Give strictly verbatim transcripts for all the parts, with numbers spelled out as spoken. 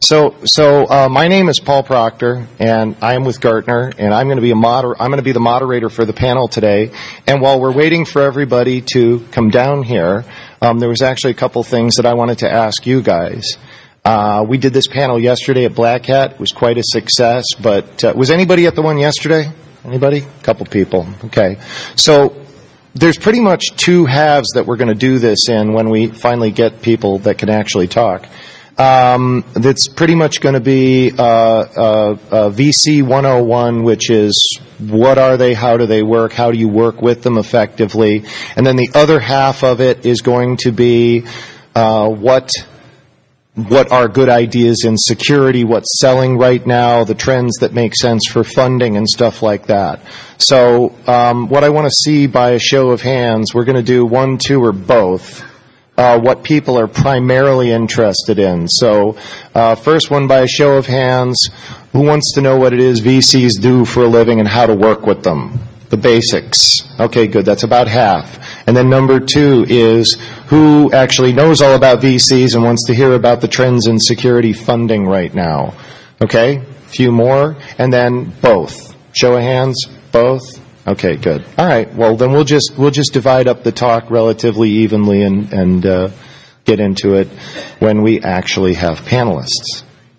So, so uh, my name is Paul Proctor, and I am with Gartner, and I'm going to be a moder- I'm going to be the moderator for the panel today. And while we're waiting for everybody to come down here, um, there was actually a couple things that I wanted to ask you guys. Uh, we did this panel yesterday at Black Hat. It was quite a success, but uh, was anybody at the one yesterday? Anybody? A couple people. Okay. So there's pretty much two halves that we're going to do this in when we finally get people that can actually talk. Um, that's pretty much going to be uh, uh, uh, V C one oh one, which is what are they, how do they work, how do you work with them effectively, and then the other half of it is going to be uh, what what are good ideas in security, what's selling right now, the trends that make sense for funding and stuff like that. So um, what I want to see by a show of hands, we're going to do one, two, or both. Uh, what people are primarily interested in. So, uh, first one by a show of hands, who wants to know what it is V Cs do for a living and how to work with them? The basics. Okay, good. That's about half. And then number two is who actually knows all about V Cs and wants to hear about the trends in security funding right now. Okay, a few more. And then both. Show of hands, both. Okay, good. All right. Well, then we'll just we'll just divide up the talk relatively evenly and and uh, get into it when we actually have panelists.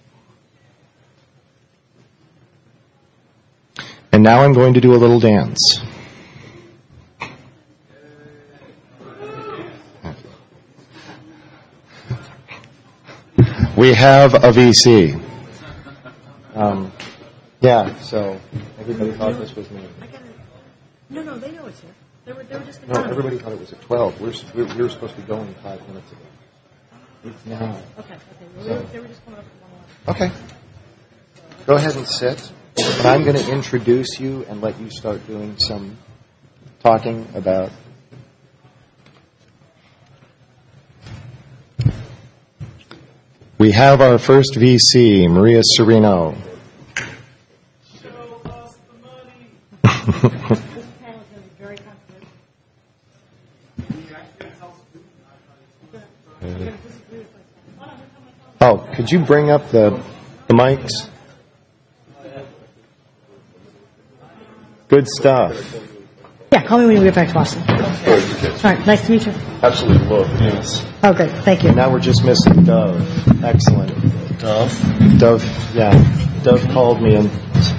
And now I'm going to do a little dance. We have a V C. Um, yeah. So everybody thought this was me. No, no, they know it's here. They were, they were just. No, everybody thought it was at twelve. We're, we we were supposed to be going five minutes ago. It's now. Okay, okay. Well, they, were, they were just coming up at one eleven. Okay. Go ahead and sit. And I'm going to introduce you and let you start doing some talking about. We have our first V C, Maria Serino. Show us the money. Oh, could you bring up the, the mics? Good stuff. Yeah, call me when you get back to Boston. All right, nice to meet you. Absolutely love yes. Oh, great, thank you. And now we're just missing Dove. Excellent. Dove? Dove, yeah. Dove called me and...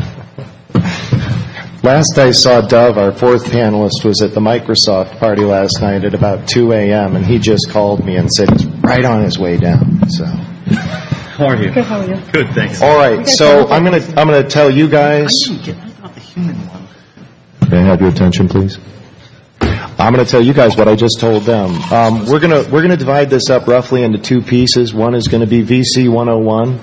Last I saw Dove, our fourth panelist, was at the Microsoft party last night at about two a.m., and he just called me and said he's right on his way down. So, how are you? Good, how are you? Good, thanks. All right, so I'm gonna I'm gonna tell you guys. I didn't get. I thought the human one. May I have your attention, please? I'm going to tell you guys what I just told them. Um, we're gonna we're gonna divide this up roughly into two pieces. One is going to be V C one oh one.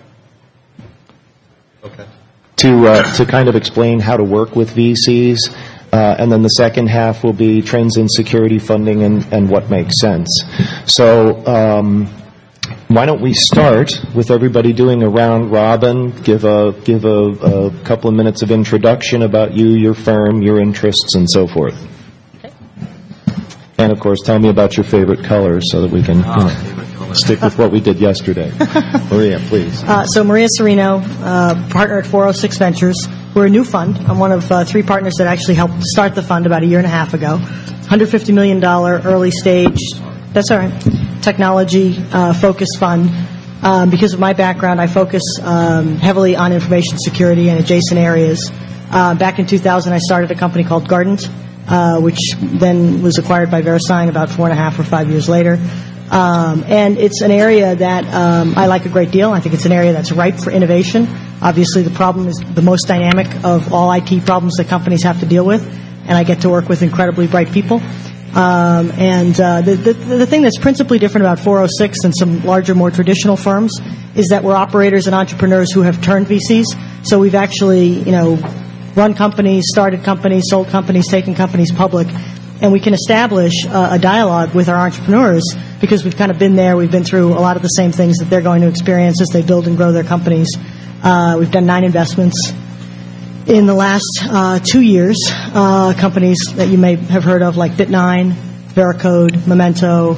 Okay. To uh, to kind of explain how to work with V Cs, uh, and then the second half will be trends in security funding and, and what makes sense. So um, why don't we start with everybody doing a round robin? Give a give a, a couple of minutes of introduction about you, your firm, your interests, and so forth. Okay. And of course, tell me about your favorite colors so that we can. Oh, you know, stick with what we did yesterday. Maria, please. Uh, so Maria Serino, uh, partner at four oh six Ventures. We're a new fund. I'm one of uh, three partners that actually helped start the fund about a year and a half ago. one hundred fifty million dollars early stage, that's all right, technology uh, focused fund. Um, because of my background, I focus um, heavily on information security and adjacent areas. Uh, back in two thousand, I started a company called Gardent, uh, which then was acquired by VeriSign about four and a half or five years later. Um, and it's an area that um, I like a great deal. I think it's an area that's ripe for innovation. Obviously, the problem is the most dynamic of all I T problems that companies have to deal with, and I get to work with incredibly bright people. Um, and uh, the, the, the thing that's principally different about four oh six than some larger, more traditional firms is that we're operators and entrepreneurs who have turned V Cs. So we've actually, you know, run companies, started companies, sold companies, taken companies public. And we can establish uh, a dialogue with our entrepreneurs because we've kind of been there. We've been through a lot of the same things that they're going to experience as they build and grow their companies. Uh, we've done nine investments in the last uh, two years. Uh, companies that you may have heard of like Bit nine, Veracode, Memento,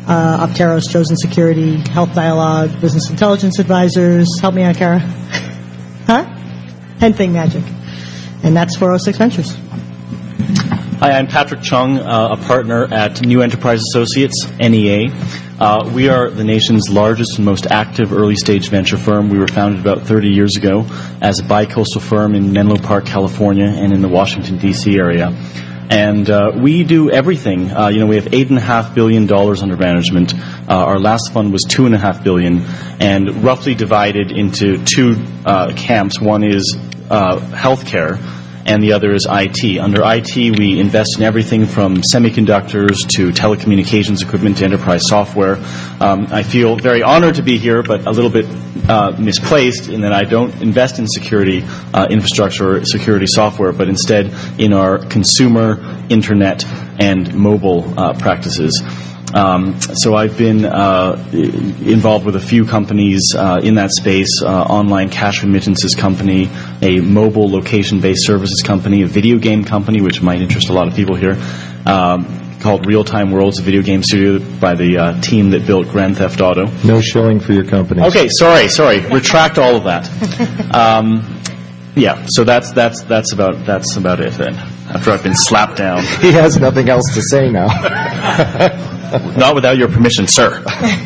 uh, Opteros, Chosen Security, Health Dialogue, Business Intelligence Advisors. Help me out, Kara. Huh? Ten Thing Magic. And that's four oh six Ventures. Hi, I'm Patrick Chung, uh, a partner at New Enterprise Associates, N E A. Uh, we are the nation's largest and most active early-stage venture firm. We were founded about thirty years ago as a bi-coastal firm in Menlo Park, California, and in the Washington, D C area. And uh, we do everything. Uh, you know, we have eight and a half billion dollars under management. Uh, our last fund was two and a half billion, and roughly divided into two uh, camps. One is uh, healthcare, and the other is I T. Under I T, we invest in everything from semiconductors to telecommunications equipment to enterprise software. Um, I feel very honored to be here, but a little bit uh, misplaced in that I don't invest in security uh, infrastructure or security software, but instead in our consumer, internet, and mobile uh, practices. Um, so I've been uh, involved with a few companies uh, in that space, uh, online cash remittances company, a mobile location-based services company, a video game company, which might interest a lot of people here, um, called Real Time Worlds, a video game studio by the uh, team that built Grand Theft Auto. No shilling for your company. Okay, sorry, sorry. Retract all of that. Um, yeah, so that's that's that's about that's about it then. After I've been slapped down. He has nothing else to say now. Not without your permission, sir.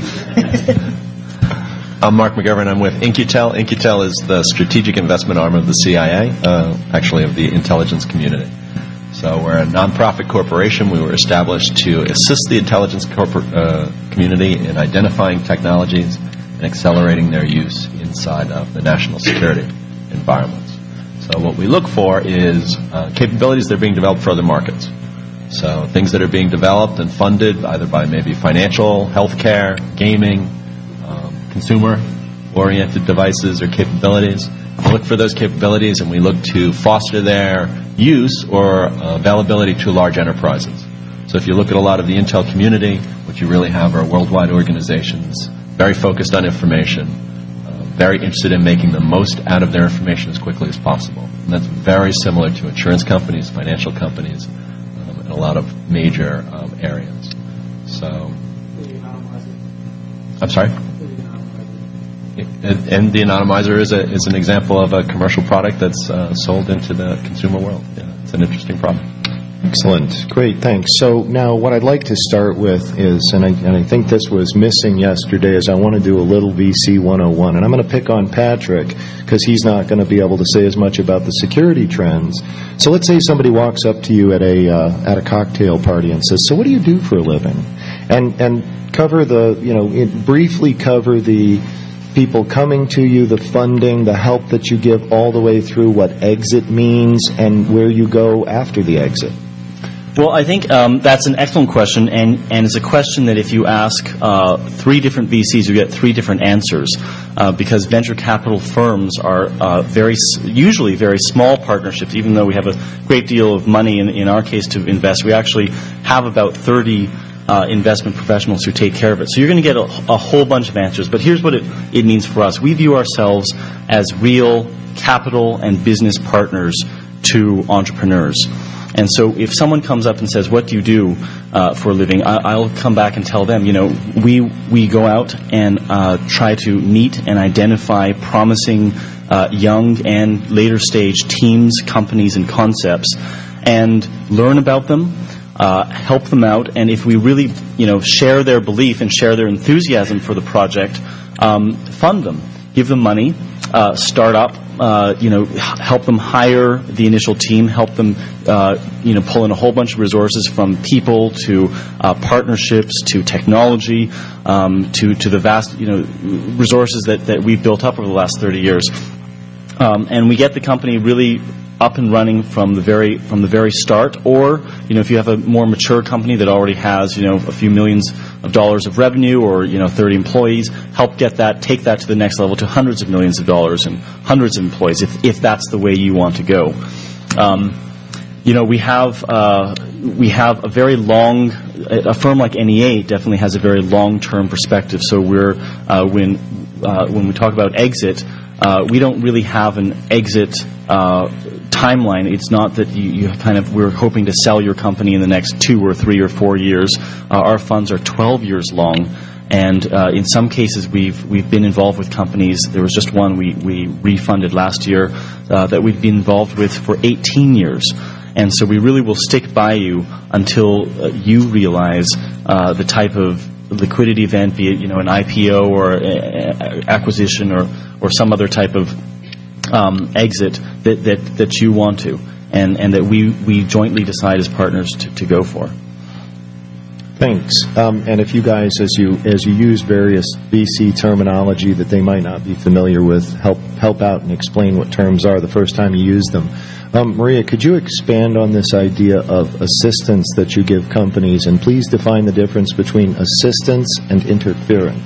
I'm Mark McGovern. I'm with Incutel. Incutel is the strategic investment arm of the C I A, uh, actually of the intelligence community. So we're a nonprofit corporation. We were established to assist the intelligence corporate, uh, community in identifying technologies and accelerating their use inside of the national security environments. So what we look for is uh, capabilities that are being developed for other markets. So things that are being developed and funded either by maybe financial, healthcare, gaming, um, consumer-oriented devices or capabilities. We look for those capabilities and we look to foster their use or uh, availability to large enterprises. So if you look at a lot of the Intel community, what you really have are worldwide organizations, very focused on information, uh, very interested in making the most out of their information as quickly as possible. And that's very similar to insurance companies, financial companies, a lot of major um, areas. So, I'm sorry? And, and the anonymizer is a, is an example of a commercial product that's uh, sold into the consumer world. Yeah, it's an interesting product. Excellent. Great, thanks. So now what I'd like to start with is, and I, and I think this was missing yesterday, is I want to do a little V C one oh one. And I'm going to pick on Patrick because he's not going to be able to say as much about the security trends. So let's say somebody walks up to you at a uh, at a cocktail party and says, so what do you do for a living? And and cover the, you know, it, briefly cover the people coming to you, the funding, the help that you give all the way through, what exit means, and where you go after the exit. Well, I think um, that's an excellent question, and, and it's a question that if you ask uh, three different V Cs, you get three different answers, uh, because venture capital firms are uh, very usually very small partnerships. Even though we have a great deal of money in, in our case to invest, we actually have about thirty uh, investment professionals who take care of it. So you're going to get a, a whole bunch of answers. But here's what it, it means for us: we view ourselves as real capital and business partners to entrepreneurs. And so if someone comes up and says, what do you do uh, for a living, I, I'll come back and tell them, you know, we we go out and uh, try to meet and identify promising uh, young and later stage teams, companies, and concepts, and learn about them, uh, help them out, and if we really, you know, share their belief and share their enthusiasm for the project, um, fund them, give them money, uh, start up, uh, you know, help them hire the initial team, help them, uh, you know, pull in a whole bunch of resources from people to uh, partnerships to technology um, to to the vast, you know, resources that, that we've built up over the last thirty years, um, and we get the company really up and running from the very from the very start. Or, you know, if you have a more mature company that already has, you know, a few millions of dollars of revenue, or, you know, thirty employees, help get that, take that to the next level to hundreds of millions of dollars and hundreds of employees, if if that's the way you want to go. Um, you know, we have uh, we have a very long. A firm like N E A definitely has a very long-term perspective. So we're uh, when uh, when we talk about exit, uh, we don't really have an exit Uh, timeline. It's not that you, you kind of we're hoping to sell your company in the next two or three or four years. Uh, our funds are twelve years long, and uh, in some cases we've we've been involved with companies. There was just one we we refunded last year uh, that we've been involved with for eighteen years. And so we really will stick by you until uh, you realize uh, the type of liquidity event, be it you know an I P O or a, a acquisition or, or some other type of um, exit that, that, that you want to, and, and that we, we jointly decide as partners to, to go for. Thanks. Um, and if you guys, as you as you use various V C terminology that they might not be familiar with, help help out and explain what terms are the first time you use them. Um, Maria, could you expand on this idea of assistance that you give companies, and please define the difference between assistance and interference?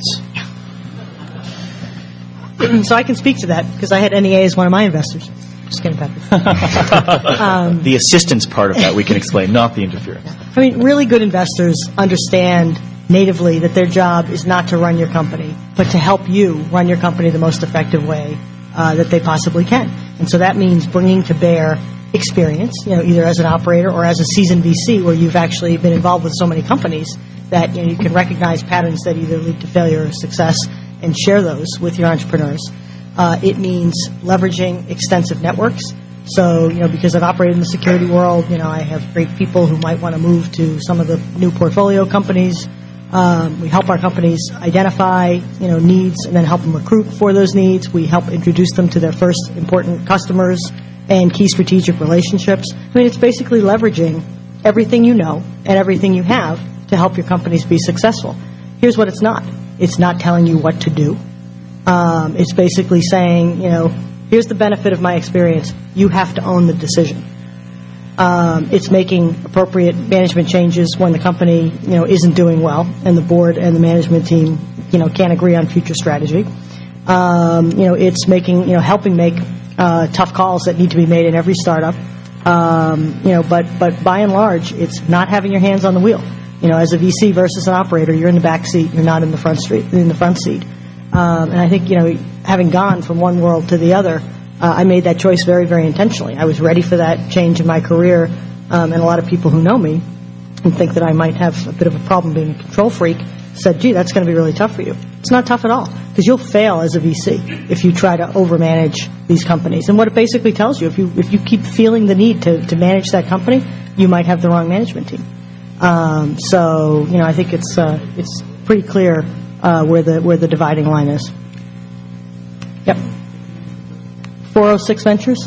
So I can speak to that because I had N E A as one of my investors. Just kidding, Patrick. um, the assistance part of that we can explain, not the interference. I mean, really good investors understand natively that their job is not to run your company, but to help you run your company the most effective way uh, that they possibly can. And so that means bringing to bear experience, you know, either as an operator or as a seasoned V C, where you've actually been involved with so many companies that you know, you can recognize patterns that either lead to failure or success and share those with your entrepreneurs. Uh, it means leveraging extensive networks. So, you know, because I've operated in the security world, you know, I have great people who might want to move to some of the new portfolio companies. Um, we help our companies identify, you know, needs and then help them recruit for those needs. We help introduce them to their first important customers and key strategic relationships. I mean, it's basically leveraging everything you know and everything you have to help your companies be successful. Here's what it's not. It's not telling you what to do. Um, it's basically saying, you know, here's the benefit of my experience. You have to own the decision. Um, it's making appropriate management changes when the company, you know, isn't doing well, and the board and the management team, you know, can't agree on future strategy. Um, you know, it's making, you know, helping make uh, tough calls that need to be made in every startup. Um, you know, but but by and large, it's not having your hands on the wheel. You know, as a V C versus an operator, you're in the back seat. You're not in the front street, in the front seat. Um, and I think, you know, having gone from one world to the other, uh, I made that choice very, very intentionally. I was ready for that change in my career, um, and a lot of people who know me and think that I might have a bit of a problem being a control freak said, gee, that's going to be really tough for you. It's not tough at all, because you'll fail as a V C if you try to overmanage these companies. And what it basically tells you, if you if you keep feeling the need to, to manage that company, you might have the wrong management team. Um, so, you know, I think it's uh, it's pretty clear Uh, where the where the dividing line is. Yep. four oh six Ventures.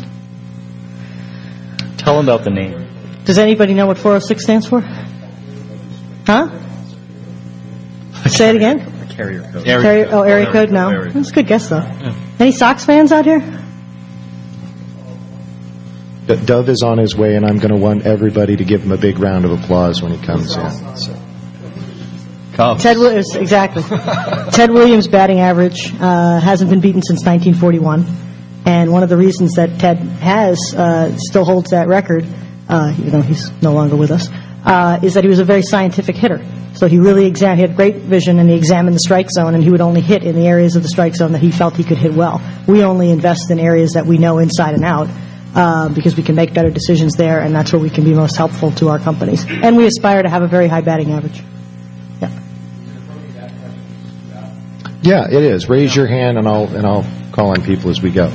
Tell them about the name. Does anybody know what four oh six stands for? Huh? Say it again. Carrier code. Carrier, oh, area code? No. Area. That's a good guess, though. Yeah. Any Sox fans out here? D- Dove is on his way, and I'm going to want everybody to give him a big round of applause when he comes in. So. Ted Williams, exactly. Ted Williams' batting average uh, hasn't been beaten since nineteen forty-one, and one of the reasons that Ted has uh, still holds that record, uh, even though he's no longer with us, uh, is that he was a very scientific hitter. So he really exam- he had great vision, and he examined the strike zone, and he would only hit in the areas of the strike zone that he felt he could hit well. We only invest in areas that we know inside and out, uh, because we can make better decisions there, and that's where we can be most helpful to our companies. And we aspire to have a very high batting average. Yeah, it is. Raise your hand, and I'll and I'll call on people as we go.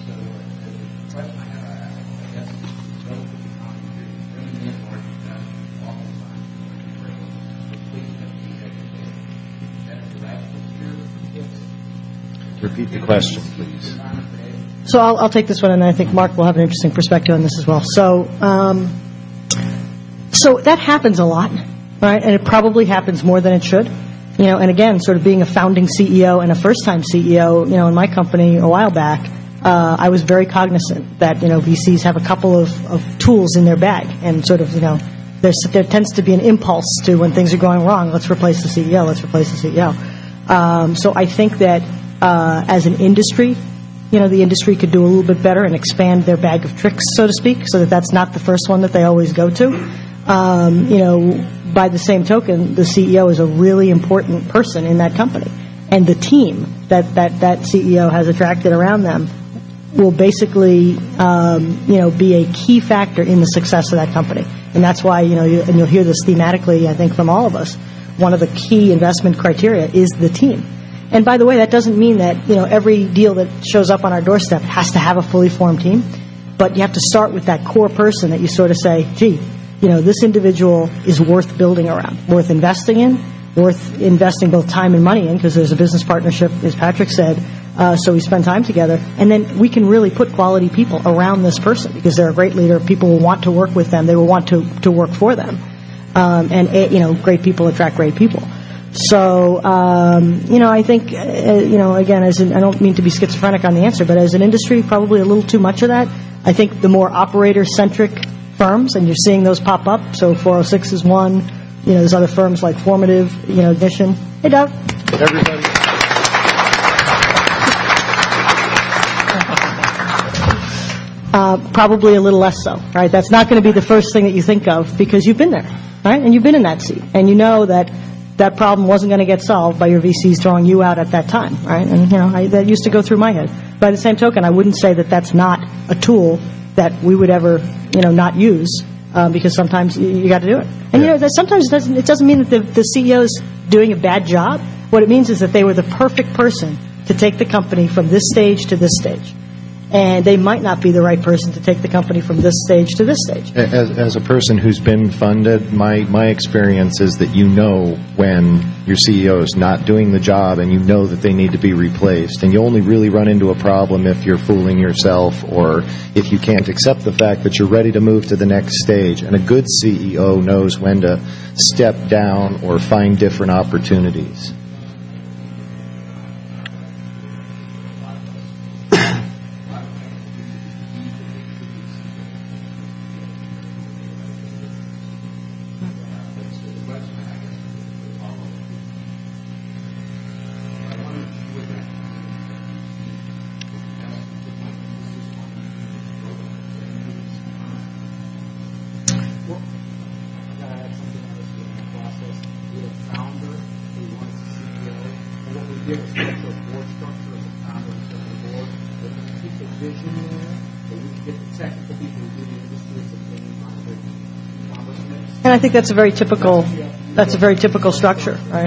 Repeat the question, please. So I'll, I'll take this one, and I think Mark will have an interesting perspective on this as well. So, um, so that happens a lot, right? And it probably happens more than it should. You know, and again, sort of being a founding C E O and a first-time C E O, you know, in my company a while back, uh, I was very cognizant that, you know, V Cs have a couple of, of tools in their bag, and sort of, you know, there's, there tends to be an impulse to when things are going wrong, let's replace the C E O, let's replace the C E O. Um, so I think that uh, as an industry, you know, the industry could do a little bit better and expand their bag of tricks, so to speak, so that that's not the first one that they always go to. Um, you know, by the same token, the C E O is a really important person in that company. And the team that, that that C E O has attracted around them will basically, um, you know, be a key factor in the success of that company. And that's why, you know, you, and you'll hear this thematically, I think, from all of us. One of the key investment criteria is the team. And by the way, that doesn't mean that, you know, every deal that shows up on our doorstep has to have a fully formed team. But you have to start with that core person that you sort of say, gee, you know, this individual is worth building around, worth investing in, worth investing both time and money in, because there's a business partnership, as Patrick said, uh, so we spend time together. And then we can really put quality people around this person because they're a great leader. People will want to work with them. They will want to, to work for them. Um, and, uh, you know, great people attract great people. So, um, you know, I think, uh, you know, again, as an, I don't mean to be schizophrenic on the answer, but as an industry, probably a little too much of that. I think the more operator-centric firms, and you're seeing those pop up, so four oh six is one, you know, there's other firms like Formative, you know, Ignition. Hey, Doug. Everybody. Uh, probably a little less so, right? That's not going to be the first thing that you think of because you've been there, right? And you've been in that seat. And you know that that problem wasn't going to get solved by your V Cs throwing you out at that time, right? And, you know, I, that used to go through my head. By the same token, I wouldn't say that that's not a tool that we would ever, you know, not use um, because sometimes you, you got to do it. And, yeah. you know, that sometimes it doesn't, it doesn't mean that the, the C E O's doing a bad job. What it means is that they were the perfect person to take the company from this stage to this stage. And they might not be the right person to take the company from this stage to this stage. As, as a person who's been funded, my, my experience is that you know when your C E O is not doing the job and you know that they need to be replaced. And you only really run into a problem if you're fooling yourself or if you can't accept the fact that you're ready to move to the next stage. And a good C E O knows when to step down or find different opportunities. And I think that's a very typical, that's a very typical structure, right?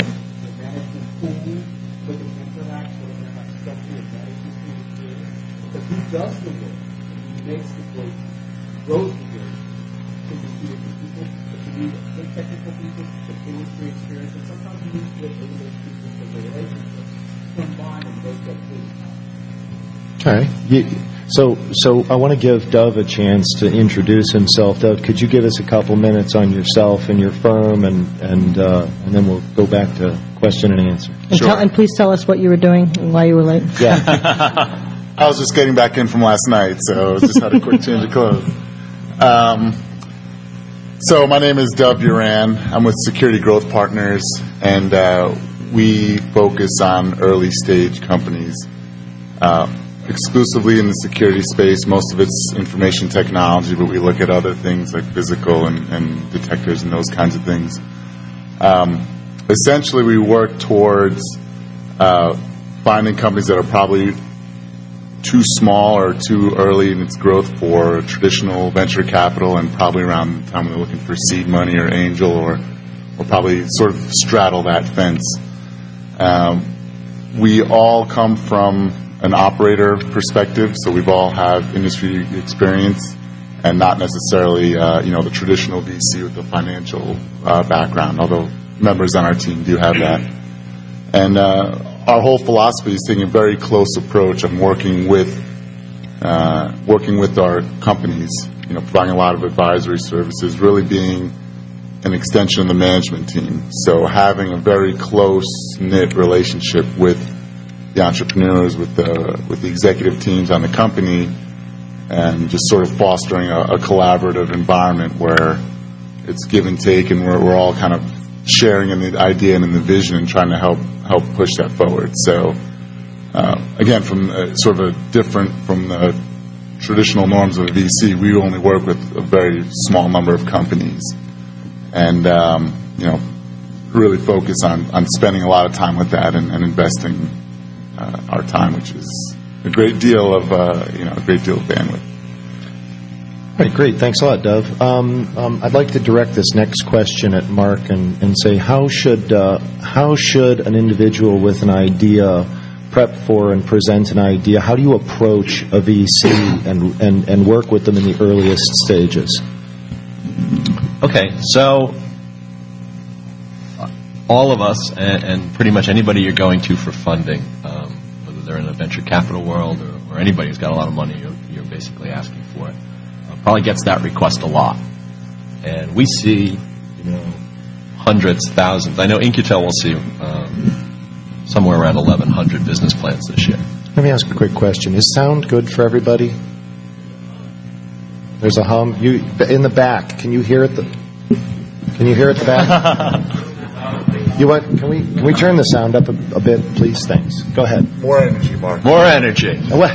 Okay. You, so, so I want to give Dov a chance to introduce himself. Dov, could you give us a couple minutes on yourself and your firm, and and uh, and then we'll go back to question and answer. And, Sure. tell, and please tell us what you were doing and why you were late. Yeah. I was just getting back in from last night, so just had a quick change of clothes. Um, so my name is Dov Uran. I'm with Security Growth Partners, and uh, we focus on early stage companies. Uh, exclusively in the security space. Most of it's information technology, but we look at other things like physical and, and detectors and those kinds of things. Um, essentially, we work towards uh, finding companies that are probably too small or too early in its growth for traditional venture capital, and probably around the time when they're looking for seed money or angel, or, or probably sort of straddle that fence. Um, we all come from an operator perspective, so we've all have industry experience, and not necessarily, uh, you know, the traditional V C with the financial uh, background. Although members on our team do have that, and uh, our whole philosophy is taking a very close approach on working with uh, working with our companies. You know, providing a lot of advisory services, really being an extension of the management team. So having a very close knit relationship with the entrepreneurs, with the with the executive teams on the company, and just sort of fostering a, a collaborative environment where it's give and take, and we're, we're all kind of sharing in the idea and in the vision and trying to help help push that forward. So uh, again, from uh, sort of a different from the traditional norms of a V C, we only work with a very small number of companies, and um, you know, really focus on, on spending a lot of time with that and, and investing Uh, our time, which is a great deal of uh, you know a great deal of bandwidth. All right, great. Thanks a lot, Dov. Um, um, I'd like to direct this next question at Mark and, and say, how should uh, how should an individual with an idea prep for and present an idea? How do you approach a V C and and, and work with them in the earliest stages? Okay, so all of us, and, and pretty much anybody you're going to for funding, um, whether they're in the venture capital world or, or anybody who's got a lot of money, you're, you're basically asking for it, uh, probably gets that request a lot. And we see, you know, hundreds, thousands. I know In-Q-Tel will see um, somewhere around eleven hundred business plans this year. Let me ask a quick question. Is sound good for everybody? There's a hum. You in the back. Can you hear it? The, can you hear it at the back? You want? Can we can we turn the sound up a, a bit, please? Thanks. Go ahead. More energy, Mark. More energy.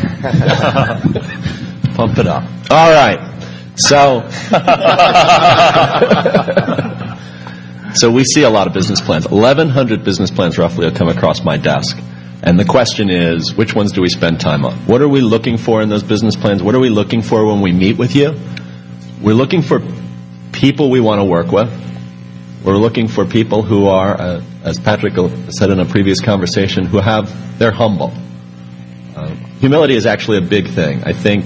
Pump it up. All right. So, so we see a lot of business plans. eleven hundred business plans roughly will come across my desk. And the question is, which ones do we spend time on? What are we looking for in those business plans? What are we looking for when we meet with you? We're looking for people we want to work with. We're looking for people who are, uh, as Patrick said in a previous conversation, who have, they're humble. Uh, humility is actually a big thing. I think,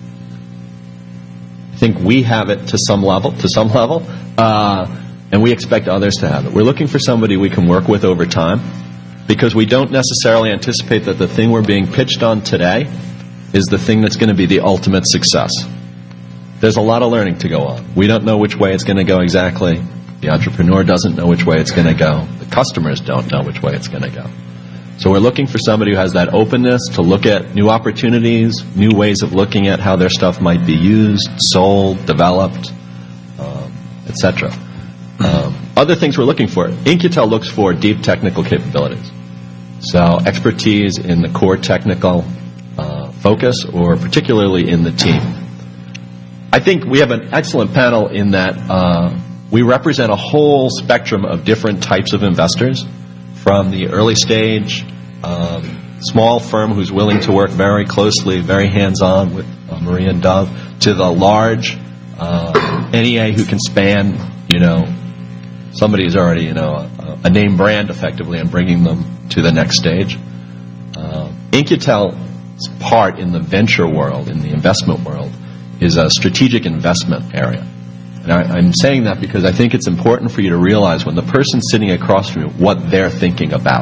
I think we have it to some level, to some level, uh, and we expect others to have it. We're looking for somebody we can work with over time, because we don't necessarily anticipate that the thing we're being pitched on today is the thing that's going to be the ultimate success. There's a lot of learning to go on. We don't know which way it's going to go exactly. The entrepreneur doesn't know which way it's going to go. The customers don't know which way it's going to go. So we're looking for somebody who has that openness to look at new opportunities, new ways of looking at how their stuff might be used, sold, developed, um, et cetera. Um, other things we're looking for. In-Q-Tel looks for deep technical capabilities. So expertise in the core technical uh, focus, or particularly in the team. I think we have an excellent panel in that uh, we represent a whole spectrum of different types of investors, from the early stage, um, small firm who's willing to work very closely, very hands-on with uh, Maria and Dov, to the large uh, N E A who can span, you know, somebody who's already, you know, a, a name brand effectively, and bringing them to the next stage. Uh, In-Q-Tel's part in the venture world, in the investment world, is a strategic investment area. And I, I'm saying that because I think it's important for you to realize when the person sitting across from you, what they're thinking about.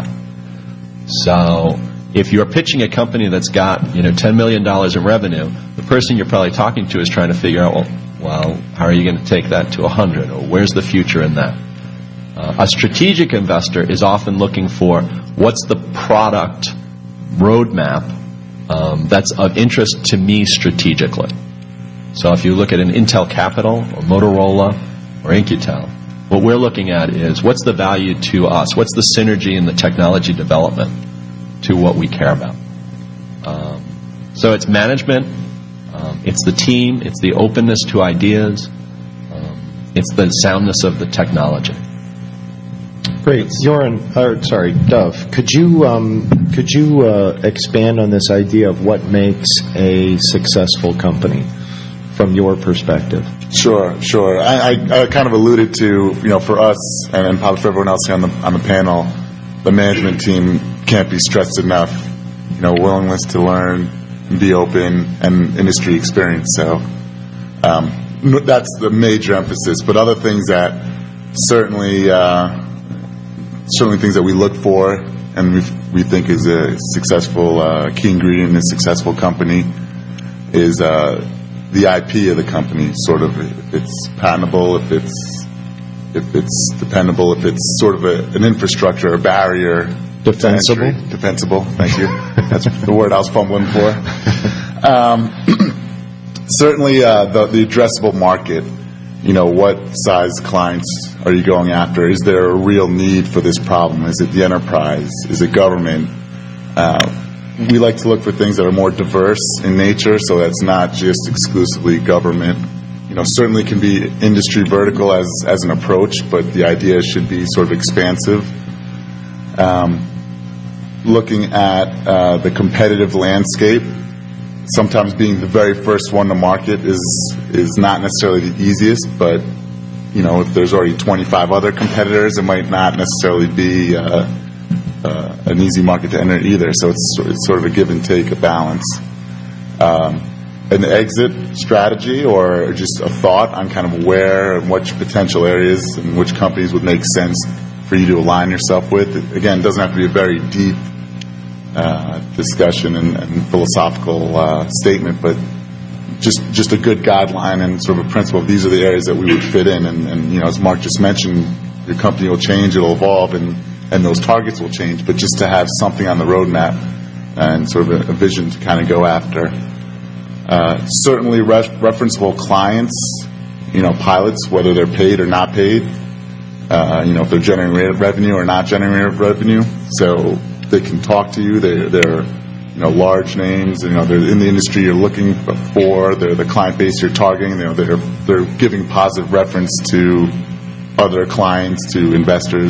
So if you're pitching a company that's got, you know, ten million dollars in revenue, the person you're probably talking to is trying to figure out, well, well how are you going to take that to one hundred, or where's the future in that? Uh, a strategic investor is often looking for what's the product roadmap um, that's of interest to me strategically. So if you look at an Intel Capital or Motorola or In-Q-Tel, what we're looking at is what's the value to us? What's the synergy in the technology development to what we care about? Um, so it's management, um, it's the team, it's the openness to ideas, um, it's the soundness of the technology. Great, Joran. Uh, sorry, Dov. Could you um, could you uh, expand on this idea of what makes a successful company from your perspective? Sure, sure. I, I, I kind of alluded to, you know, for us and, and probably for everyone else here on the on the panel, the management team can't be stressed enough. You know, willingness to learn, and be open, and industry experience. So um, that's the major emphasis. But other things that certainly. Uh, Certainly things that we look for and we, we think is a successful uh, key ingredient in a successful company is uh, the I P of the company, sort of, if it's patentable, if it's if it's dependable, if it's sort of a, an infrastructure, a barrier. Defensible? Defensible, thank you. That's the word I was fumbling for. Um, certainly uh, the, the addressable market. You know, what size clients are you going after? Is there a real need for this problem? Is it the enterprise? Is it government? Uh, we like to look for things that are more diverse in nature, so that's not just exclusively government. You know, certainly can be industry vertical as, as an approach, but the idea should be sort of expansive. Um, looking at uh, the competitive landscape. Sometimes being the very first one to market is is not necessarily the easiest, but you know, if there's already twenty-five other competitors, it might not necessarily be uh, uh, an easy market to enter either. So it's, it's sort of a give and take, a balance. Um, an exit strategy or just a thought on kind of where and which potential areas and which companies would make sense for you to align yourself with. It, again, it doesn't have to be a very deep uh, discussion and, and philosophical uh, statement, but just just a good guideline and sort of a principle of these are the areas that we would fit in. And, and you know, as Mark just mentioned, your company will change, it'll evolve, and, and those targets will change. But just to have something on the roadmap and sort of a, a vision to kind of go after. Uh, certainly ref- referenceable clients, you know, pilots, whether they're paid or not paid, uh, you know, if they're generating re- revenue or not generating revenue. So they can talk to you. They, they're, you know, large names, you know, they're in the industry you're looking for. They're the client base you're targeting. You know, they're, they're giving positive reference to other clients, to investors.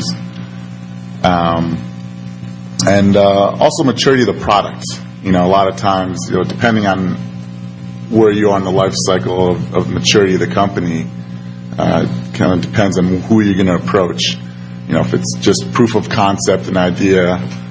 Um, and uh, also maturity of the product. You know, a lot of times, you know, depending on where you are in the life cycle of, of maturity of the company, uh, kind of depends on who you're going to approach. You know, if it's just proof of concept, an idea,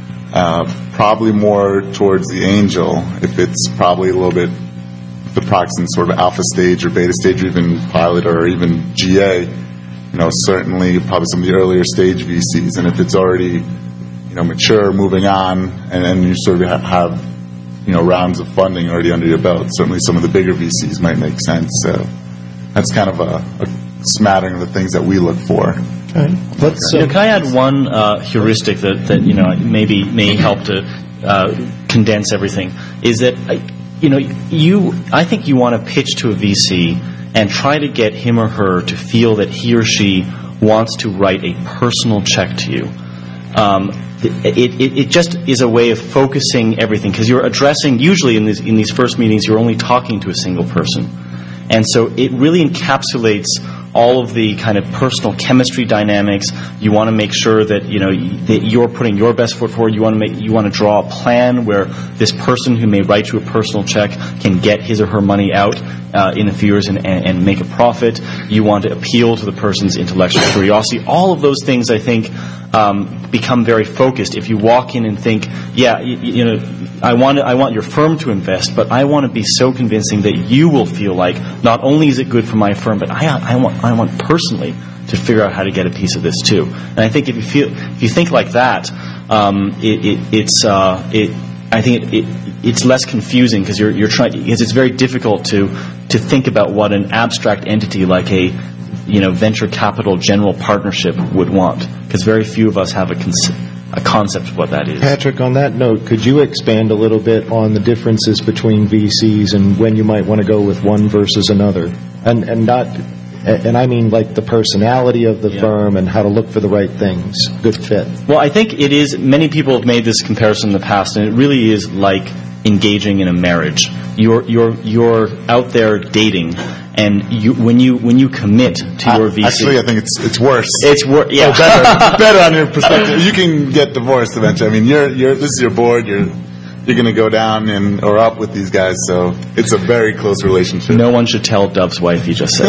uh, probably more towards the angel. If it's probably a little bit, the product's in sort of alpha stage or beta stage or even pilot or even G A, you know, certainly probably some of the earlier stage V Cs. And if it's already, you know, mature, moving on, and then you sort of have, you know, rounds of funding already under your belt, certainly some of the bigger V Cs might make sense. So that's kind of a, a smattering of the things that we look for. Okay. Let's, uh, you know, can I add one uh, heuristic that, that, you know, maybe may help to uh, condense everything, is that, uh, you know, you, I think you want to pitch to a V C and try to get him or her to feel that he or she wants to write a personal check to you. Um, It, it, it just is a way of focusing everything, because you're addressing, usually in these, in these first meetings, you're only talking to a single person. And so it really encapsulates all of the kind of personal chemistry dynamics. You want to make sure that, you know, that you're putting your best foot forward. You want to make, you want to draw a plan where this person who may write you a personal check can get his or her money out uh, in a few years and, and, and make a profit. You want to appeal to the person's intellectual curiosity. All of those things, I think, um, become very focused. If you walk in and think, yeah, you, you know, I want I want your firm to invest, but I want to be so convincing that you will feel like not only is it good for my firm, but I I want I want personally to figure out how to get a piece of this too. And I think if you feel if you think like that, um, it, it it's uh, it I think it, it it's less confusing, because you're you're trying because it's very difficult to to think about what an abstract entity like a you know venture capital general partnership would want, because very few of us have a cons- a concept of what that is. Patrick, on that note, could you expand a little bit on the differences between V Cs and when you might want to go with one versus another? And and not, and I mean like the personality of the yeah. firm and how to look for the right things. Good fit. Well, I think it is, many people have made this comparison in the past, and it really is like engaging in a marriage. You're you're you're out there dating, and you when you when you commit to your V C. Actually, I think it's it's worse. It's worse. Yeah, oh, better better on your perspective. You can get divorced eventually. I mean, you're you're this is your board. You're you're going to go down and or up with these guys. So it's a very close relationship. No one should tell Dove's wife. You just said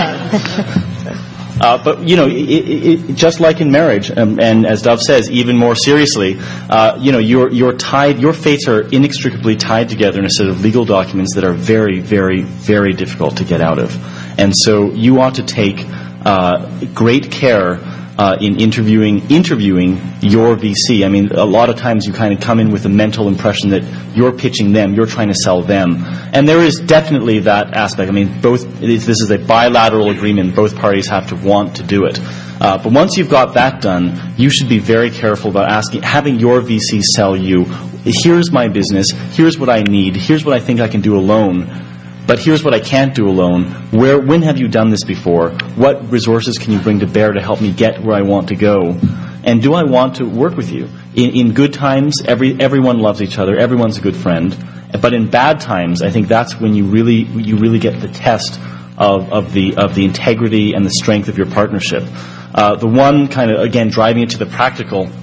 that. Uh, but, you know, it, it, it, just like in marriage, um, and as Dove says, even more seriously, uh, you know, you're, you're tied, your fates are inextricably tied together in a set of legal documents that are very, very, very difficult to get out of. And so you ought to take uh, great care uh, in interviewing interviewing your V C. I mean, a lot of times you kind of come in with a mental impression that you're pitching them, you're trying to sell them. And there is definitely that aspect. I mean, both this is a bilateral agreement. Both parties have to want to do it. Uh, but once you've got that done, you should be very careful about asking, having your V C sell you, here's my business, here's what I need, here's what I think I can do alone, but here's what I can't do alone. Where, when have you done this before? What resources can you bring to bear to help me get where I want to go? And do I want to work with you? In, in good times, every, everyone loves each other, everyone's a good friend. But in bad times, I think that's when you really you really get the test of, of the of the integrity and the strength of your partnership. Uh, the one kind of, again, driving it to the practical,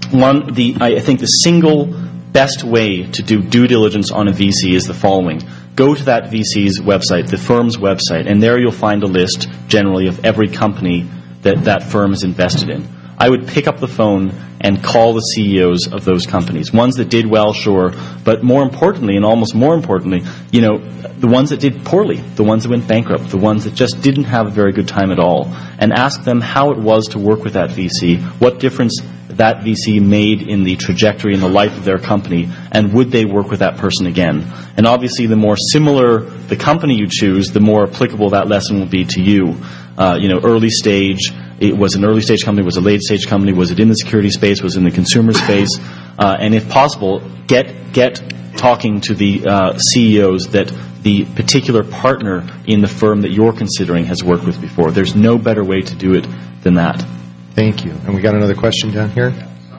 one, the I think the single best way to do due diligence on a V C is the following. Go to that V C's website, the firm's website, and there you'll find a list, generally, of every company that that firm is invested in. I would pick up the phone and call the C E Os of those companies. Ones that did well, sure, but more importantly, and almost more importantly, you know, the ones that did poorly, the ones that went bankrupt, the ones that just didn't have a very good time at all, and ask them how it was to work with that V C, what difference that V C made in the trajectory and the life of their company, and would they work with that person again? And obviously, the more similar the company you choose, the more applicable that lesson will be to you. Uh, you know, early stage, it was an early stage company, was a late stage company, was it in the security space, was it in the consumer space, uh, and if possible, get get talking to the uh, C E Os that the particular partner in the firm that you're considering has worked with before. There's no better way to do it than that. Thank you. And we got another question down here.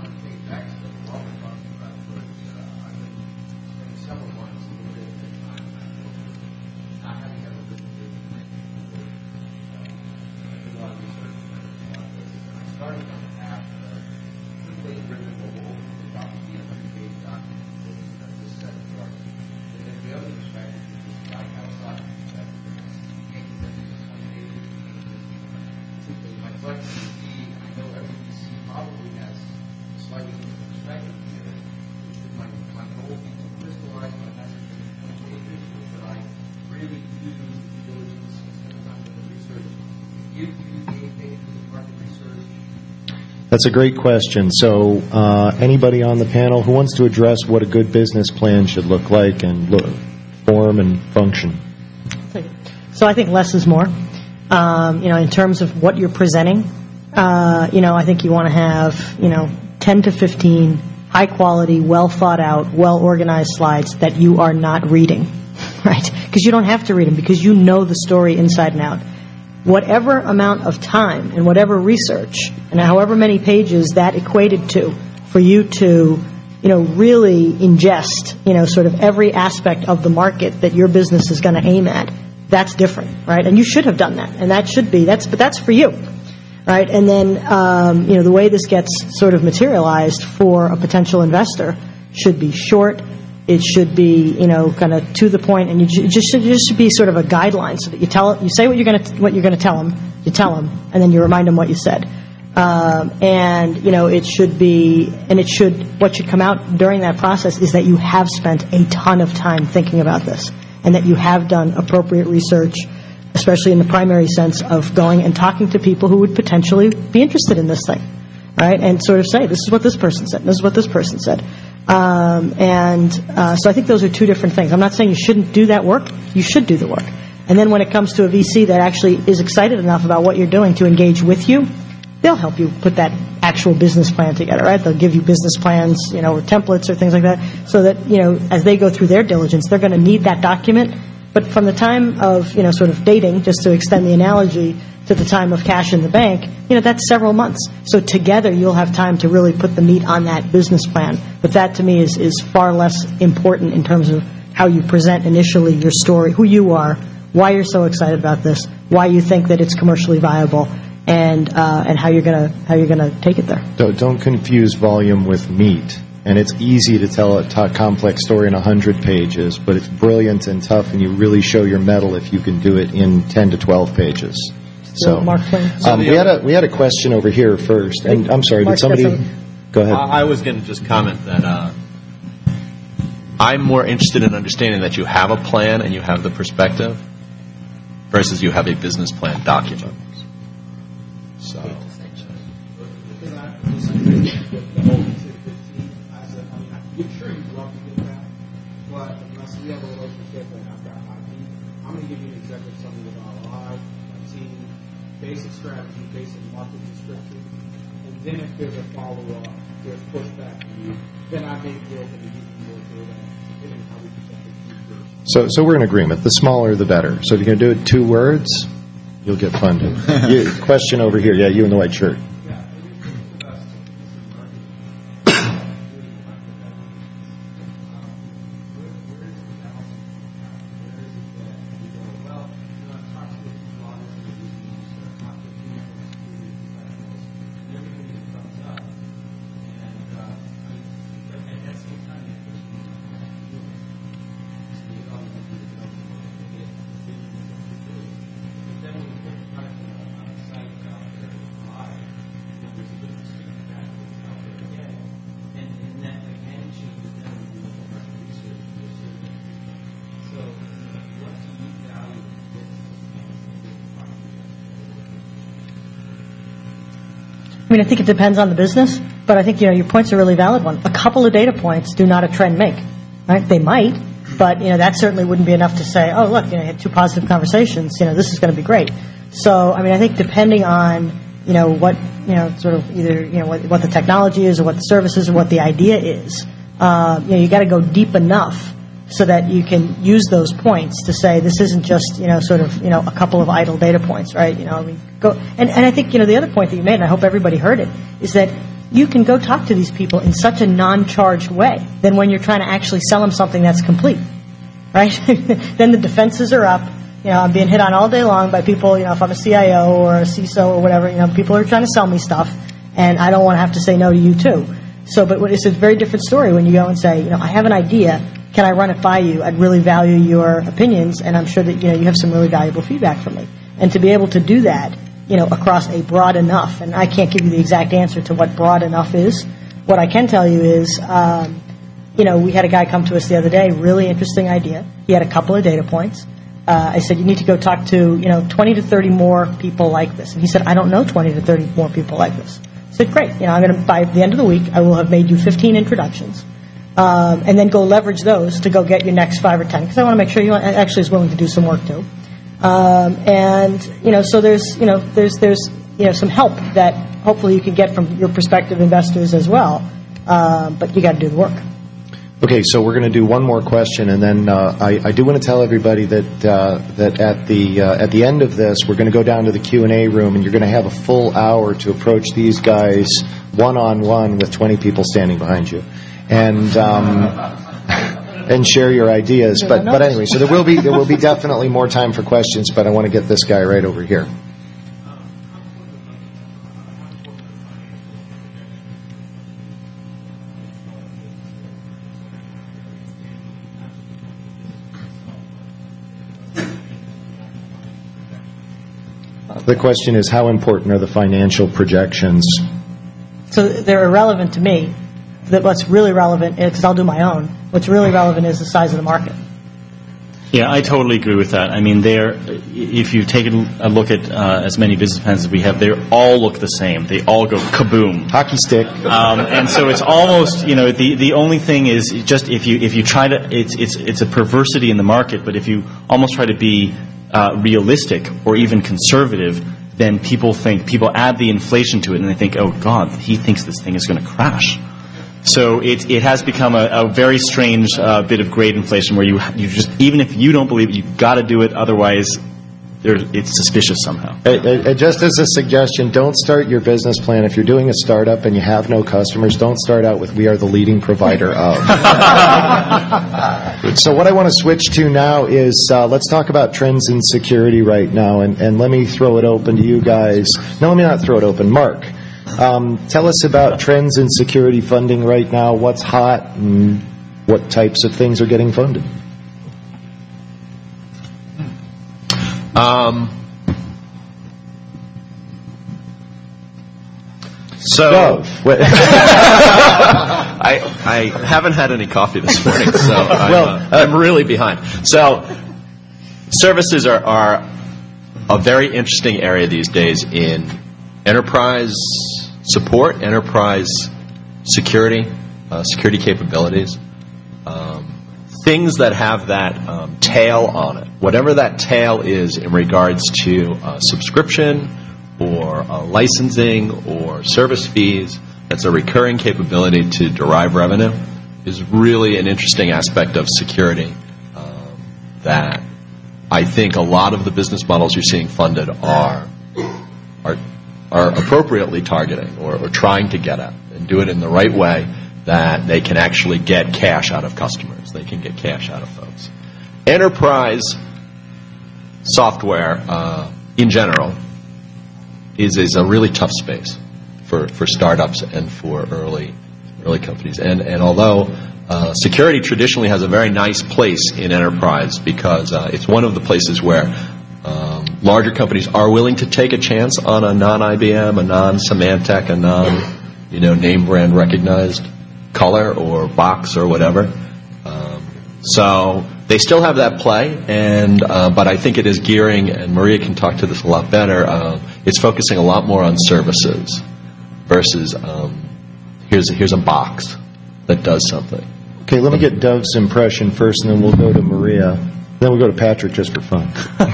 That's a great question. So uh, anybody on the panel who wants to address what a good business plan should look like and look, form and function? So I think less is more. Um, you know, in terms of what you're presenting, uh, you know, I think you want to have, you know, ten to fifteen high quality, well thought out, well organized slides that you are not reading, right? Because you don't have to read them because you know the story inside and out. Whatever amount of time and whatever research and however many pages that equated to for you to, you know, really ingest, you know, sort of every aspect of the market that your business is going to aim at, that's different, right? And you should have done that, and that should be, that's, but that's for you, right? And then, um, you know, the way this gets sort of materialized for a potential investor should be short. It should be, you know, kind of to the point, and you just should, just should be sort of a guideline so that you tell, you say what you're going to what you're going to tell them, you tell them, and then you remind them what you said. Um, and you know, it should be, and it should, what should come out during that process is that you have spent a ton of time thinking about this, and that you have done appropriate research, especially in the primary sense of going and talking to people who would potentially be interested in this thing, right? And sort of say, this is what this person said, this is what this person said. Um, and uh, so I think those are two different things. I'm not saying you shouldn't do that work. You should do the work. And then when it comes to a V C that actually is excited enough about what you're doing to engage with you, they'll help you put that actual business plan together, right? They'll give you business plans, you know, or templates or things like that, so that, you know, as they go through their diligence, they're going to need that document. But from the time of, you know, sort of dating, just to extend the analogy, to the time of cash in the bank, you know, that's several months. So together you'll have time to really put the meat on that business plan. But that to me is, is far less important in terms of how you present initially your story, who you are, why you're so excited about this, why you think that it's commercially viable, and uh, and how you're gonna how you're gonna take it there. Don't, don't confuse volume with meat. And it's easy to tell a t- complex story in one hundred pages, but it's brilliant and tough, and you really show your mettle if you can do it in ten to twelve pages. So, Mark Twain. Um, we had a we had a question over here first, and I'm sorry, did somebody go ahead? I was going to just comment that uh, I'm more interested in understanding that you have a plan and you have the perspective versus you have a business plan document. So. Basic strategy, basic market description, and then if there's a follow-up, there's pushback from you, then I may be open to giving more data, depending on how we present it to you first. So, so we're in agreement. The smaller, the better. So if you're going to do it two words, you'll get funded. you, question over here. Yeah, you in the white shirt. Uh, I mean, I think it depends on the business, but I think, you know, your point's a really valid one. A couple of data points do not a trend make, right? They might, but, you know, that certainly wouldn't be enough to say, oh, look, you know, you had two positive conversations, you know, this is going to be great. So, I mean, I think depending on, you know, what, you know, sort of either, you know, what, what the technology is or what the service is or what the idea is, uh, you know, you got to go deep enough so that you can use those points to say this isn't just, you know, sort of, you know, a couple of idle data points, right? You know, I mean, go, and, and I think, you know, the other point that you made, and I hope everybody heard it, is that you can go talk to these people in such a non-charged way than when you're trying to actually sell them something that's complete, right? Then the defenses are up. You know, I'm being hit on all day long by people, you know, if I'm a C I O or a C I S O or whatever, you know, people are trying to sell me stuff, and I don't want to have to say no to you, too. So, but it's a very different story when you go and say, you know, I have an idea. Can I run it by you? I'd really value your opinions, and I'm sure that, you know, you have some really valuable feedback from me. And to be able to do that, you know, across a broad enough, and I can't give you the exact answer to what broad enough is. What I can tell you is, um, you know, we had a guy come to us the other day, really interesting idea. He had a couple of data points. Uh, I said, you need to go talk to, you know, twenty to thirty more people like this. And he said, I don't know twenty to thirty more people like this. I said, great. You know, I'm going to, by the end of the week, I will have made you fifteen introductions. Um, and then go leverage those to go get your next five or ten, because I want to make sure you actually is willing to do some work too. Um, and you know, so there's you know there's there's you know some help that hopefully you can get from your prospective investors as well. Uh, but you got to do the work. Okay, so we're going to do one more question, and then uh, I, I do want to tell everybody that uh, that at the uh, at the end of this, we're going to go down to the Q and A room, and you're going to have a full hour to approach these guys one on one with twenty people standing behind you. And um, and share your ideas, but but anyway, so there will be there will be definitely more time for questions. But I want to get this guy right over here. The question is, how important are the financial projections? So they're irrelevant to me. That what's really relevant, because I'll do my own, what's really relevant is the size of the market. Yeah, I totally agree with that. I mean, they're, if you take a look at uh, as many business plans as we have, they all look the same. They all go kaboom. Hockey stick. Um, and so it's almost, you know, the, the only thing is just if you if you try to, it's it's it's a perversity in the market, but if you almost try to be uh, realistic or even conservative, then people think, people add the inflation to it and they think, oh, God, he thinks this thing is going to crash. So it it has become a, a very strange uh, bit of grade inflation where you you just, even if you don't believe it, you've got to do it, otherwise there, it's suspicious somehow. Uh, uh, just as a suggestion, don't start your business plan. If you're doing a startup and you have no customers, don't start out with, we are the leading provider of. So what I want to switch to now is, uh, let's talk about trends in security right now, and, and let me throw it open to you guys. No, let me not throw it open. Mark. Um, tell us about trends in security funding right now, what's hot, and what types of things are getting funded. Um, so, I, I haven't had any coffee this morning, so I'm, well, uh, I'm really behind. So, services are, are a very interesting area these days in enterprise support, enterprise security, uh, security capabilities, um, things that have that um, tail on it. Whatever that tail is in regards to uh, subscription or uh, licensing or service fees, that's a recurring capability to derive revenue, is really an interesting aspect of security um, that I think a lot of the business models you're seeing funded are are are appropriately targeting or, or trying to get at, and do it in the right way that they can actually get cash out of customers. They can get cash out of folks. Enterprise software, uh, in general, is is a really tough space for, for startups and for early early companies. And and although uh, security traditionally has a very nice place in enterprise because uh, it's one of the places where Um, larger companies are willing to take a chance on a non-I B M, a non-Symantec, a non, you know, name brand recognized color or box or whatever. Um, so they still have that play, and uh, but I think it is gearing, and Maria can talk to this a lot better. Uh, it's focusing a lot more on services versus um, here's a, here's a box that does something. Okay, let me get Dove's impression first, and then we'll go to Maria. Then we'll go to Patrick just for fun.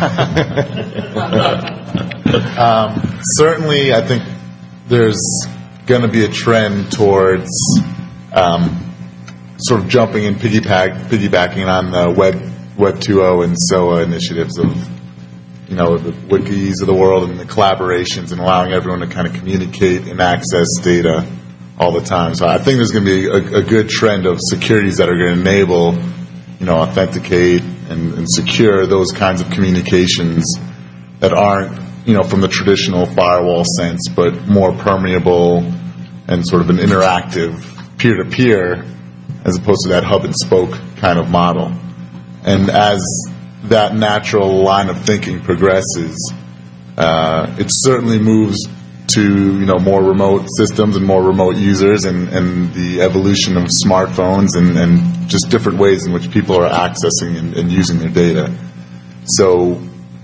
um, certainly, I think there's going to be a trend towards um, sort of jumping and piggyback, piggybacking on the Web Web two point oh and S O A initiatives of, you know, the wikis of the world and the collaborations and allowing everyone to kind of communicate and access data all the time. So I think there's going to be a, a good trend of securities that are going to enable, you know, authenticate and, and secure those kinds of communications that aren't, you know, from the traditional firewall sense, but more permeable and sort of an interactive peer-to-peer as opposed to that hub and spoke kind of model. And as that natural line of thinking progresses, uh, it certainly moves to, you know, more remote systems and more remote users and, and the evolution of smartphones and, and just different ways in which people are accessing and, and using their data. So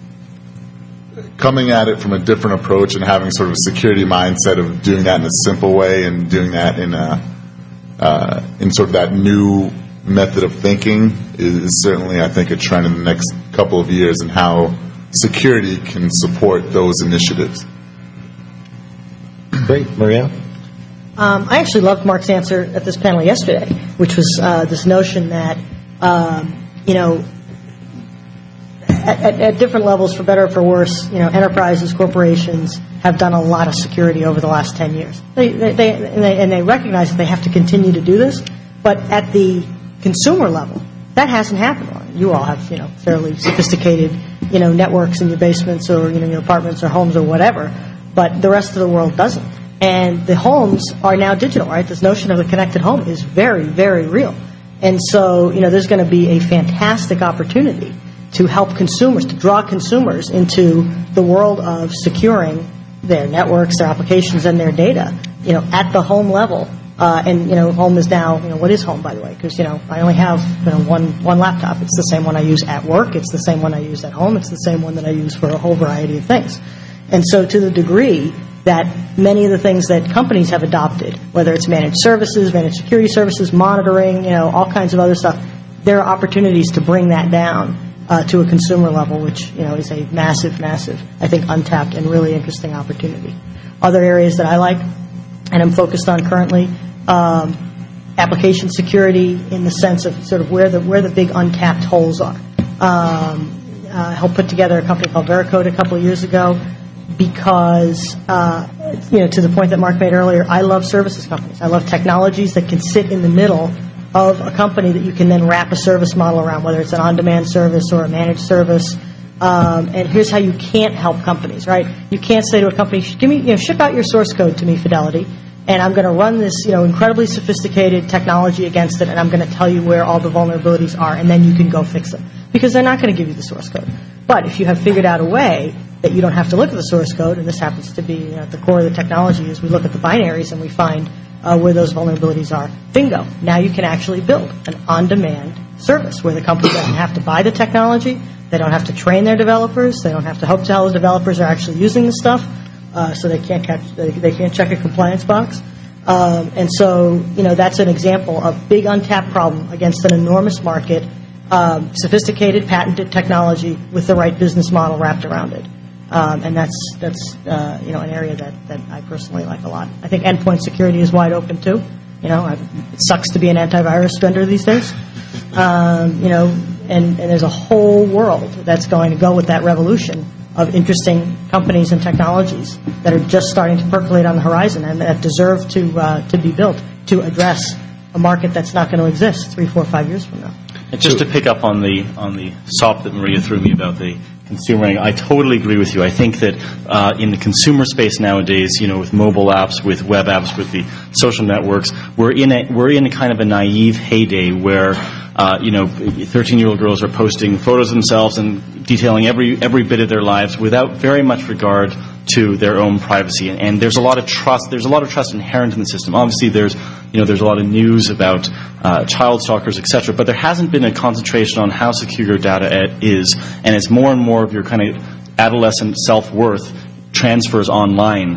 coming at it from a different approach and having sort of a security mindset of doing that in a simple way and doing that in a uh, in sort of that new method of thinking is, is certainly, I think, a trend in the next couple of years and how security can support those initiatives. Great. Maria? Um, I actually loved Mark's answer at this panel yesterday, which was uh, this notion that, um, you know, at, at, at different levels, for better or for worse, you know, enterprises, corporations have done a lot of security over the last ten years. They, they, they, and, they and they recognize that they have to continue to do this, but at the consumer level, that hasn't happened. You all have, you know, fairly sophisticated, you know, networks in your basements or, you know, your apartments or homes or whatever, but the rest of the world doesn't. And the homes are now digital, right? This notion of a connected home is very, very real. And so, you know, there's going to be a fantastic opportunity to help consumers, to draw consumers into the world of securing their networks, their applications, and their data, you know, at the home level. Uh, and, you know, home is now, you know, what is home, by the way? Because, you know, I only have, you know, one, one laptop. It's the same one I use at work. It's the same one I use at home. It's the same one that I use for a whole variety of things. And so to the degree that many of the things that companies have adopted, whether it's managed services, managed security services, monitoring, you know, all kinds of other stuff, there are opportunities to bring that down uh, to a consumer level, which, you know, is a massive, massive, I think, untapped and really interesting opportunity. Other areas that I like and I'm focused on currently, um, application security in the sense of sort of where the where the big untapped holes are. Um, uh, helped put together a company called Veracode a couple of years ago because, uh, you know, to the point that Mark made earlier, I love services companies. I love technologies that can sit in the middle of a company that you can then wrap a service model around, whether it's an on-demand service or a managed service. Um, and here's how you can't help companies, right? You can't say to a company, "Give me, you know, ship out your source code to me, Fidelity, and I'm going to run this, you know, incredibly sophisticated technology against it, and I'm going to tell you where all the vulnerabilities are, and then you can go fix them." Because they're not going to give you the source code. But if you have figured out a way that you don't have to look at the source code, and this happens to be, you know, at the core of the technology, is we look at the binaries and we find uh, where those vulnerabilities are. Bingo. Now you can actually build an on-demand service where the company doesn't have to buy the technology, they don't have to train their developers, they don't have to hope to how the developers are actually using the stuff, uh, so they can't catch, they, they can't check a compliance box. Um, and so, you know, that's an example of big untapped problem against an enormous market, um, sophisticated, patented technology with the right business model wrapped around it. Um, and that's, that's uh, you know, an area that, that I personally like a lot. I think endpoint security is wide open, too. You know, I, it sucks to be an antivirus vendor these days. Um, you know, and, and there's a whole world that's going to go with that revolution of interesting companies and technologies that are just starting to percolate on the horizon and that deserve to uh, to be built to address a market that's not going to exist three, four, five years from now. And just to pick up on the on the sop that Maria threw me about the consumer, I totally agree with you. I think that uh, in the consumer space nowadays, you know, with mobile apps, with web apps, with the social networks, we're in a we're in a kind of a naive heyday where uh, you know, thirteen-year-old girls are posting photos of themselves and detailing every every bit of their lives without very much regard to their own privacy. And, and there's a lot of trust. There's a lot of trust inherent in the system. Obviously, there's you know there's a lot of news about uh, child stalkers, et cetera. But there hasn't been a concentration on how secure your data is. And as more and more of your kind of adolescent self-worth transfers online,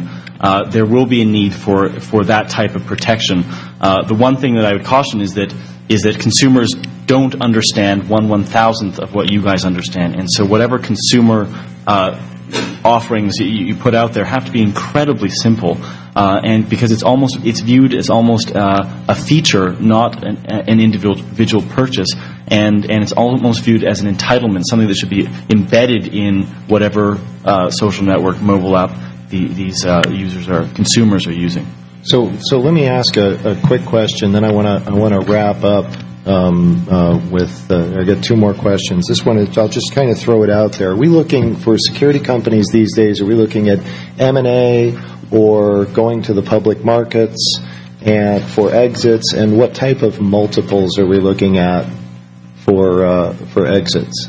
uh, there will be a need for, for that type of protection. Uh, the one thing that I would caution is that is that consumers don't understand one one thousandth of what you guys understand, and so whatever consumer uh, offerings you, you put out there have to be incredibly simple, uh, and because it's almost it's viewed as almost uh, a feature, not an, an individual purchase, and and it's almost viewed as an entitlement, something that should be embedded in whatever uh, social network, mobile app the, these uh, users or consumers are using. So, so let me ask a, a quick question. Then I want to I want to wrap up um, uh, with. Uh, I got two more questions. This one is, I'll just kind of throw it out there. Are we looking for security companies these days? Are we looking at M and A or going to the public markets and for exits? And what type of multiples are we looking at for uh, for exits?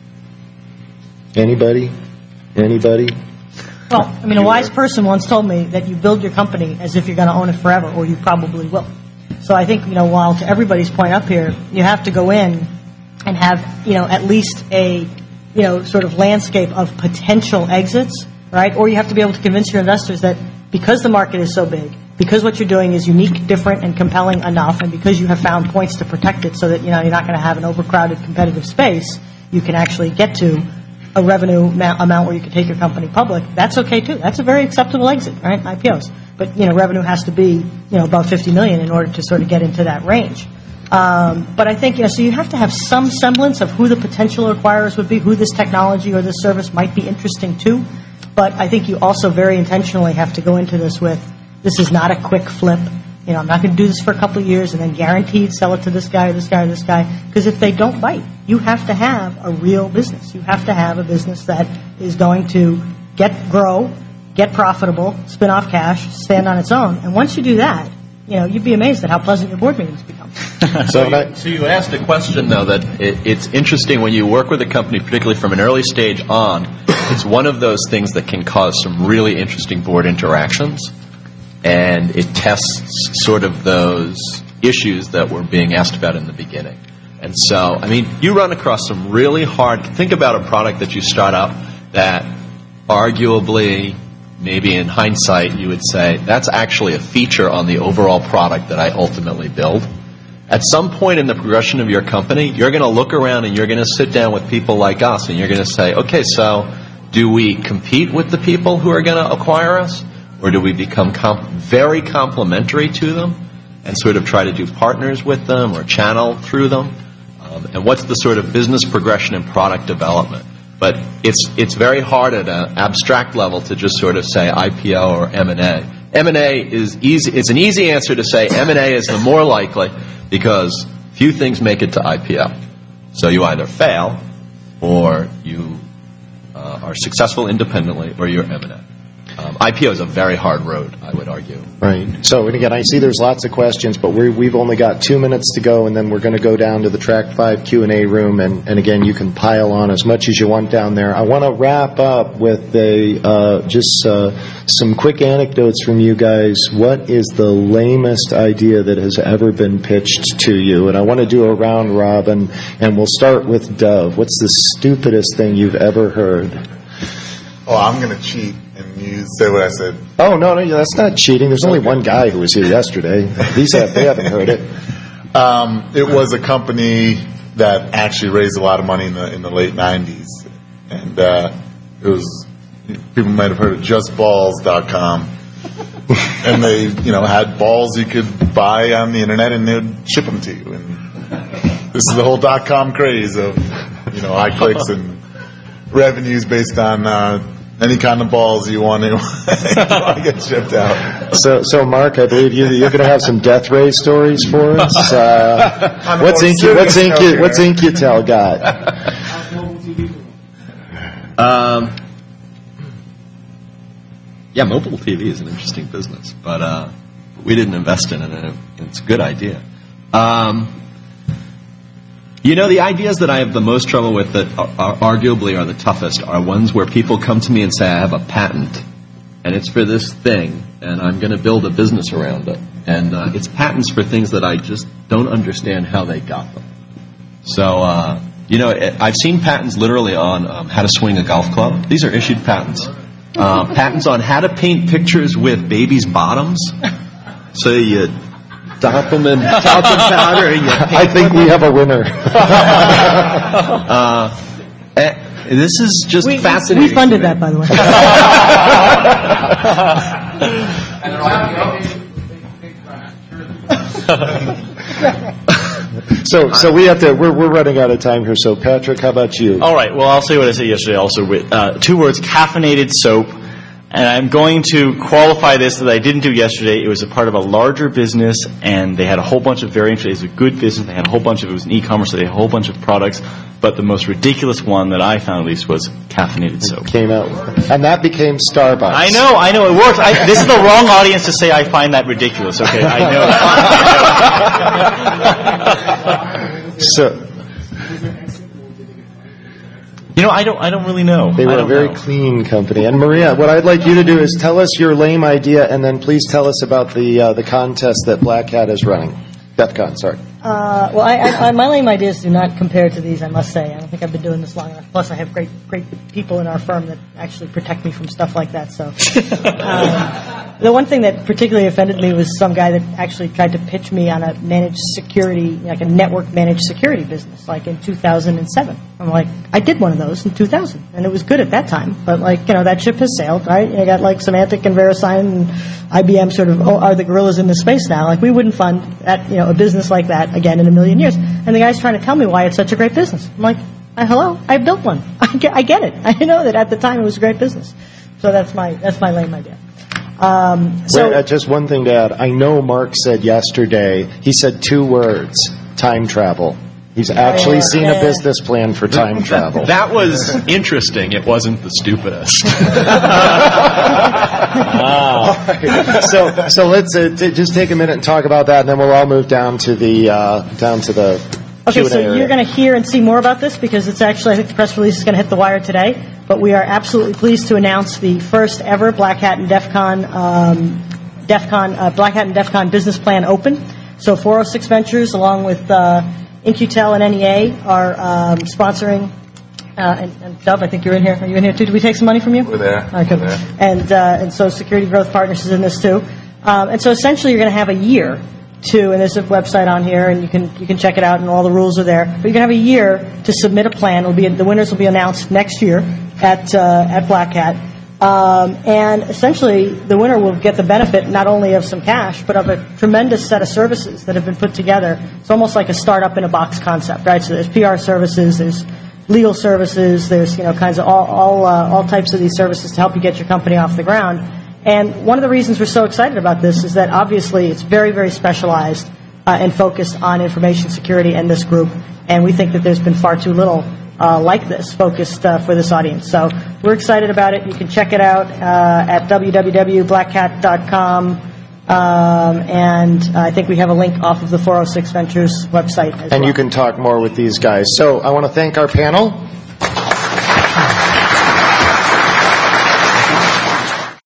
Anybody? Anybody? Well, I mean, a wise person once told me that you build your company as if you're going to own it forever, or you probably will. So I think, you know, while to everybody's point up here, you have to go in and have, you know, at least a, you know, sort of landscape of potential exits, right? Or you have to be able to convince your investors that because the market is so big, because what you're doing is unique, different, and compelling enough, and because you have found points to protect it so that, you know, you're not going to have an overcrowded competitive space, you can actually get to a revenue amount where you can take your company public. That's okay too. That's a very acceptable exit, right? I P Os. But, you know, revenue has to be, you know, above fifty million dollars in order to sort of get into that range. Um, but I think, you know, so you have to have some semblance of who the potential acquirers would be, who this technology or this service might be interesting to. But I think you also very intentionally have to go into this with, this is not a quick flip. You know, I'm not going to do this for a couple of years and then guaranteed sell it to this guy or this guy or this guy. Because if they don't bite, you have to have a real business. You have to have a business that is going to get grow, get profitable, spin off cash, stand on its own. And once you do that, you know, you'd be amazed at how pleasant your board meetings become. so, you, so you asked a question, though, that it, it's interesting when you work with a company, particularly from an early stage on, it's one of those things that can cause some really interesting board interactions. And it tests sort of those issues that were being asked about in the beginning. And so, I mean, you run across some really hard, think about a product that you start up that arguably, maybe in hindsight, you would say, that's actually a feature on the overall product that I ultimately build. At some point in the progression of your company, you're going to look around and you're going to sit down with people like us and you're going to say, okay, so do we compete with the people who are going to acquire us? Or do we become comp- very complementary to them and sort of try to do partners with them or channel through them? Um, and what's the sort of business progression and product development? But it's it's very hard at an abstract level to just sort of say I P O or M and A. M and A is easy. It's an easy answer to say M and A is the more likely because few things make it to I P O. So you either fail or you uh, are successful independently or you're M and A. Um, I P O is a very hard road, I would argue. Right. So, and again, I see there's lots of questions, but we're, we've only got two minutes to go, and then we're going to go down to the Track five Q and A room, and, and again, you can pile on as much as you want down there. I want to wrap up with a uh, just uh, some quick anecdotes from you guys. What is the lamest idea that has ever been pitched to you? And I want to do a round robin, and we'll start with Dove. What's the stupidest thing you've ever heard? Oh, I'm going to cheat and you say what I said. Oh, no, no, that's not cheating. There's only one guy who was here yesterday. These have, they haven't heard it. Um, it was a company that actually raised a lot of money in the in the late nineties. And uh, it was, people might have heard of just balls dot com. And they, you know, had balls you could buy on the internet and they would ship them to you. And this is the whole dot com craze of, you know, high clicks and revenues based on uh, any kind of balls you want to, you want to get shipped out. So, so Mark, I believe you, you're going to have some death ray stories for us. Uh, what's Incu, what's Incu, what's IncuTel got? Um, yeah, mobile T V is an interesting business, but uh, we didn't invest in it, and it's a good idea. Um, You know, the ideas that I have the most trouble with that are, are arguably are the toughest are ones where people come to me and say, I have a patent, and it's for this thing, and I'm going to build a business around it. And uh, it's patents for things that I just don't understand how they got them. So, uh, you know, it, I've seen patents literally on um, how to swing a golf club. These are issued patents. uh, patents on how to paint pictures with babies' bottoms. So you dop them in talcum powder. And you I think we have a winner. uh, eh, this is just We, fascinating. we funded that, by the way. So, so we have to. We're we're running out of time here. So, Patrick, how about you? All right. Well, I'll say what I said yesterday. Also, with uh, two words: caffeinated soap. And I'm going to qualify this that I didn't do yesterday. It was a part of a larger business, and they had a whole bunch of variants. It was a good business. They had a whole bunch of it was in e-commerce. So they had a whole bunch of products. But the most ridiculous one that I found, at least, was caffeinated soap. Came out, and that became Starbucks. I know, I know, it works. I, this is the wrong audience to say I find that ridiculous. Okay, I know. So You know, I don't. I don't really know. they I were a don't very know. clean company. And Maria, what I'd like you to do is tell us your lame idea, and then please tell us about the uh, the contest that Black Hat is running. DEF CON, sorry. Uh, well, I, I, I, my lame ideas do not compare to these, I must say. I don't think I've been doing this long enough. Plus, I have great, great people in our firm that actually protect me from stuff like that. So, um, the one thing that particularly offended me was some guy that actually tried to pitch me on a managed security, like a network managed security business, like in two thousand seven. I'm like, I did one of those in two thousand, and it was good at that time. But like, you know, that ship has sailed, right? You got like Symantec and VeriSign and I B M sort of oh, are the gorillas in the space now. Like, we wouldn't fund that, you know, a business like that again in a million years. And the guy's trying to tell me why it's such a great business. I'm like, uh, hello, I built one. I get, I get it. I know that at the time it was a great business. So that's my that's my lame idea. Um, so Wait, uh, just one thing to add. I know Mark said yesterday. He said two words: time travel. He's actually yeah, seen yeah. a business plan for time travel. That was interesting. It wasn't the stupidest. so, so let's uh, t- just take a minute and talk about that, and then we'll all move down to the uh, down to the Okay, Q and A so area. you're going to hear and see more about this because it's actually, I think the press release is going to hit the wire today. But we are absolutely pleased to announce the first ever Black Hat and DEF CON, um, DEF CON, uh, Black Hat and DEF CON business plan open. So four oh six Ventures, along with uh, In-Q-Tel and N E A, are um, sponsoring. Uh, and, and Dove, I think you're in here. Are you in here too? Did we take some money from you? We're there. All right, good. We're there. And uh, and so Security Growth Partners is in this too. Um, and so essentially, you're going to have a year to, and there's a website on here, and you can you can check it out, and all the rules are there. But you're going to have a year to submit a plan. It'll be the winners will be announced next year at uh, at Black Hat. Um, and essentially, the winner will get the benefit not only of some cash, but of a tremendous set of services that have been put together. It's almost like a startup in a box concept, right? So there's P R services, there's legal services, there's you know kinds of all all, uh, all types of these services to help you get your company off the ground. And one of the reasons we're so excited about this is that obviously it's very, very specialized uh, and focused on information security in this group. And we think that there's been far too little uh, like this focused uh, for this audience. So we're excited about it. You can check it out uh, at w w w dot black hat dot com. Um, and uh, I think we have a link off of the four oh six Ventures website as and well. you can talk more with these guys. So I want to thank our panel.